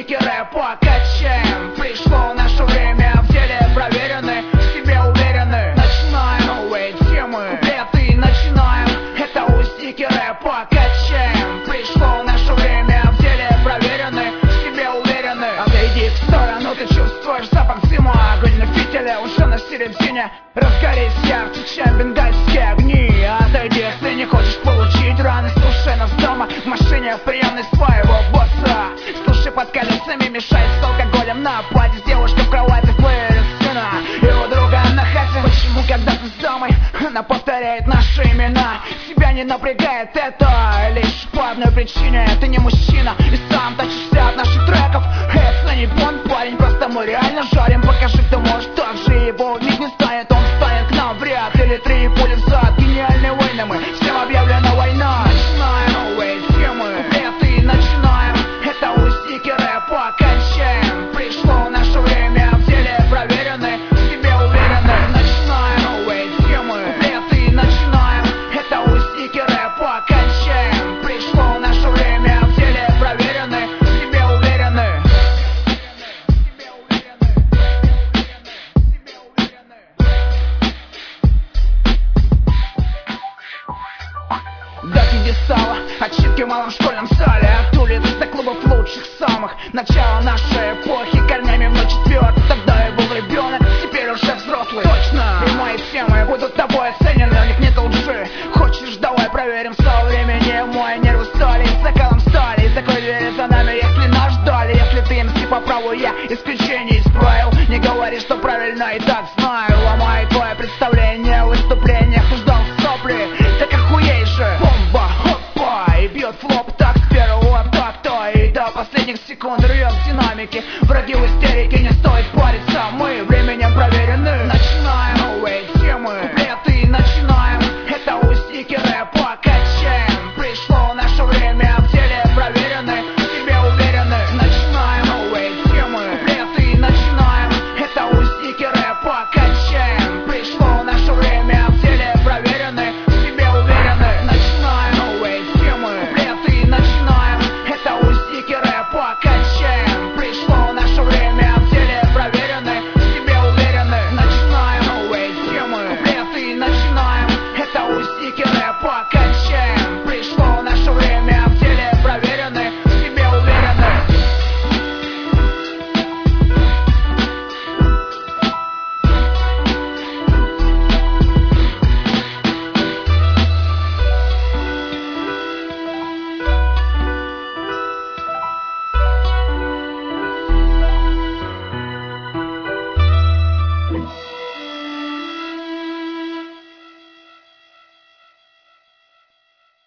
стикеры покачаем. Пришло наше время, в деле проверены, в себе уверены. Начинаем новые темы, куплеты начинаем. Это у стикеры покачаем. Пришло наше время, в деле проверены, в себе уверены. Отойди в сторону, ты чувствуешь запах дыма. Огонь на фитиле уже на середине. Разгорись ярче, чем бенгальские огни. Отойди, если не хочешь получить раны. Слушай нас дома, в машине, в приемной своего босса. Слушай под колесами, мешает с алкоголем на пати. С девушкой в кровати плейлист сына и у друга на хате. Почему, когда ты с домой, она повторяет наши имена? Тебя не напрягает это лишь по одной причине. Ты не мужчина и сам тащишься от наших треков. Это не он, парень, просто мы реально жарим. Покажи, кто может так же, его убить не станет. Он станет к нам в ряд или 3 пули в зад. Гениальные войны мы, всем объявлена война. Начинаем новые темы, куплеты начинаем. Это у стикеры покачаем. Пришло наше время, в деле проверены, в себе уверены. Начинаем новые темы, куплеты начинаем. Это у стикеры покачаем. Пришло наше время, в деле проверены, в себе уверены. Дать где стало, ошибки в малом школьном зале. От улиц до клубов лучших самых. Начало нашей эпохи, корнями в 04. Тогда я был ребенок, теперь уже взрослый. Точно, и мои темы будут тобой оценены. У них нет лжи, хочешь, давай проверим со временем. Мои нервы стали, закалом стали. Закрой двери за нами, если нас ждали. Если ты МС по праву, я исключение из правил. Не говори, что правильно, и так знаю. Ломай твое представление в выступлениях. Ты ждал сопли, так охуей же. Бомба, хопа, и бьет флоп так с первого такта. И до последних секунд рвет динамики. Враги в истерике, не